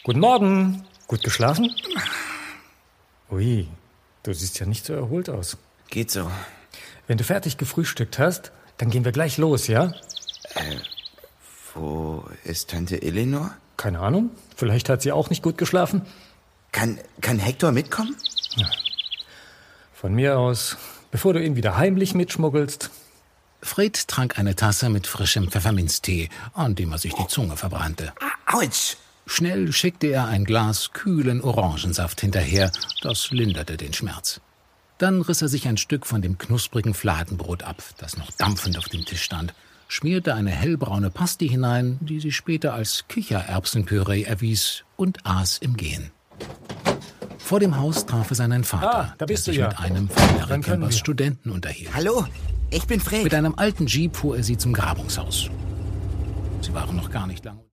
Guten Morgen. Gut geschlafen? Ui, du siehst ja nicht so erholt aus. Geht so. Wenn du fertig gefrühstückt hast, dann gehen wir gleich los, ja? Wo ist Tante Eleanor? Keine Ahnung. Vielleicht hat sie auch nicht gut geschlafen. Kann Hector mitkommen? Von mir aus, bevor du ihn wieder heimlich mitschmuggelst. Fred trank eine Tasse mit frischem Pfefferminztee, an dem er sich die Zunge verbrannte. Autsch! Schnell schickte er ein Glas kühlen Orangensaft hinterher, das linderte den Schmerz. Dann riss er sich ein Stück von dem knusprigen Fladenbrot ab, das noch dampfend auf dem Tisch stand, schmierte eine hellbraune Paste hinein, die sich später als Kichererbsenpüree erwies, und aß im Gehen. Vor dem Haus traf er seinen Vater, da der bist du sich ja. mit einem von Larry Dann können Kempers wir. Studenten unterhielt. Hallo, ich bin Fred. Mit einem alten Jeep fuhr er sie zum Grabungshaus. Sie waren noch gar nicht lange.